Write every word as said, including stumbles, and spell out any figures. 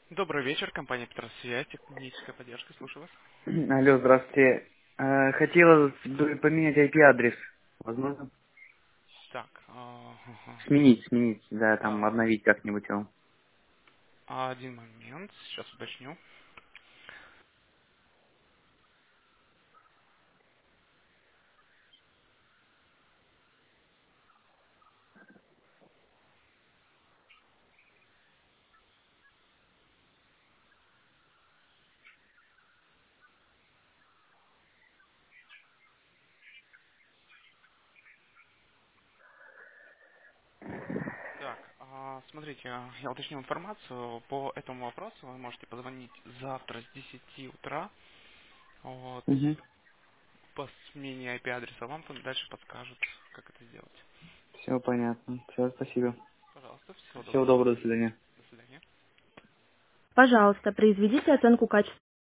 Добрый вечер, компания Петросвязь, техническая поддержка, слушаю вас. Алло, здравствуйте. Э, Хотела бы поменять I P-адрес. Возможно? Так, а, ага. Сменить, сменить, да, там А, обновить как-нибудь его. один момент, сейчас уточню. Так, а, смотрите, а, я уточню информацию по этому вопросу. Вы можете позвонить завтра с десяти утра вот, Угу. по смене I P-адреса. Вам там дальше подскажут, как это сделать. Все понятно. Все, спасибо. Пожалуйста, всего Всего доброго. доброго, до свидания. До свидания. Пожалуйста, произведите оценку качества.